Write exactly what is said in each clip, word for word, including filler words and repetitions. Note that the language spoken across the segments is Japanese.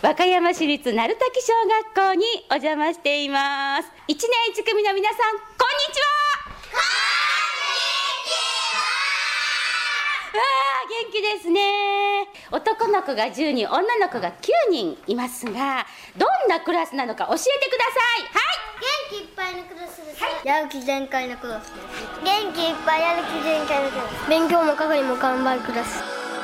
和歌山市立鳴滝小学校にお邪魔しています。いちねんいち組の皆さん、こんにちは。こんにちは。わあ、元気ですね。男の子がじゅうにん、女の子がきゅうにんいますが、どんなクラスなのか教えてください。はい。 元気いっぱいのクラスです、 はい、 やる気全開のクラスです。元気いっぱいやる気全開のクラス。勉強も係も頑張るクラス。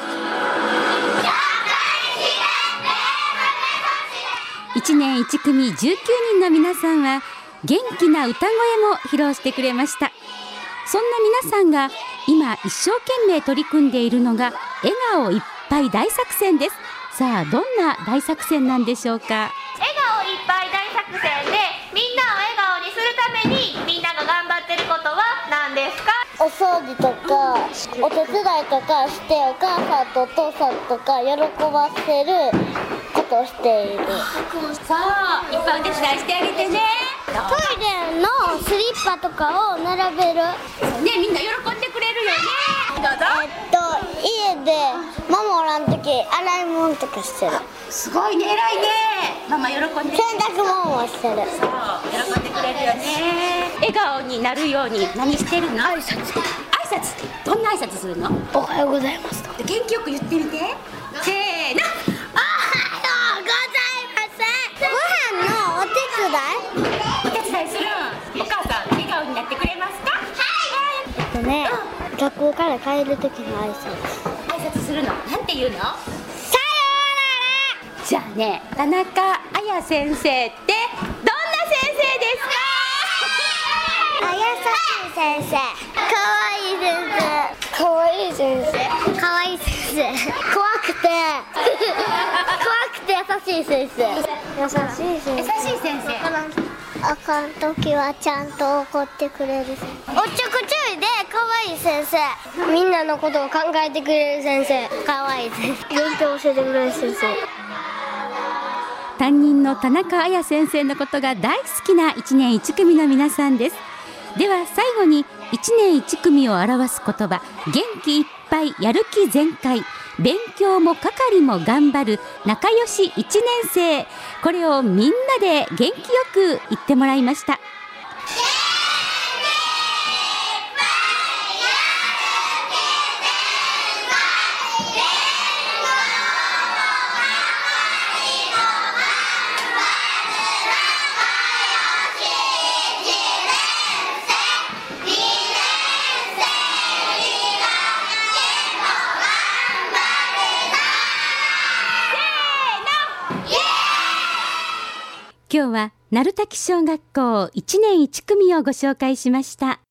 いちねんいち組じゅうきゅうにんの皆さんは元気な歌声も披露してくれました。そんな皆さんが今一生懸命取り組んでいるのが笑顔いっぱい大作戦です。さあ、どんな大作戦なんでしょうか。 笑顔いっぱい大作戦でみんなを笑顔にするためにみんなが頑張ってることは何ですか？ お掃除とかお手伝いとかしてお母さんとお父さんとか喜ばせることをしている。 さあ、いっぱいお手伝いしてあげてね。 トイレのスリッパとかを並べる。 ね、みんな喜んでくれるよね。どうぞ。 えっと家でママおらんとき洗い物とかしてる。 すごいね、偉いね。ママ喜んで洗濯物もしてる。 そう、喜んでくれるよね。笑顔になるように何してるの？挨拶。挨拶。どんな挨拶するの？ おはようございますと。 元気よく言ってみて。せーの。 おはようございます。ご飯のお手伝い？ お手伝いする。お母さん笑顔になってくれますか？はい。 えっとね、うん、学校から帰る時の挨拶。 挨拶するの。なんて言うの？ さようなら。 じゃあね、田中彩先生ってどんな先生ですか？ あやさしい先生。かわいい先生。かわいい先生。かわいい先生。怖くて怖くて優しい先生。優しい先生。 優しい先生。 あかんときはちゃんと怒ってくれる先生。おっちょこちょいでかわいい先生。みんなのことを考えてくれる先生。かわいい先生。勉強教えてくれる先生。 担任の田中彩先生のことが大好きないちねんいち組の皆さんです。では最後にいちねんいち組を表す言葉、元気いっぱいやる気全開、勉強も係も頑張る仲良しいちねん生、これをみんなで元気よく言ってもらいました。今日は鳴滝小学校いちねんいち組をご紹介しました。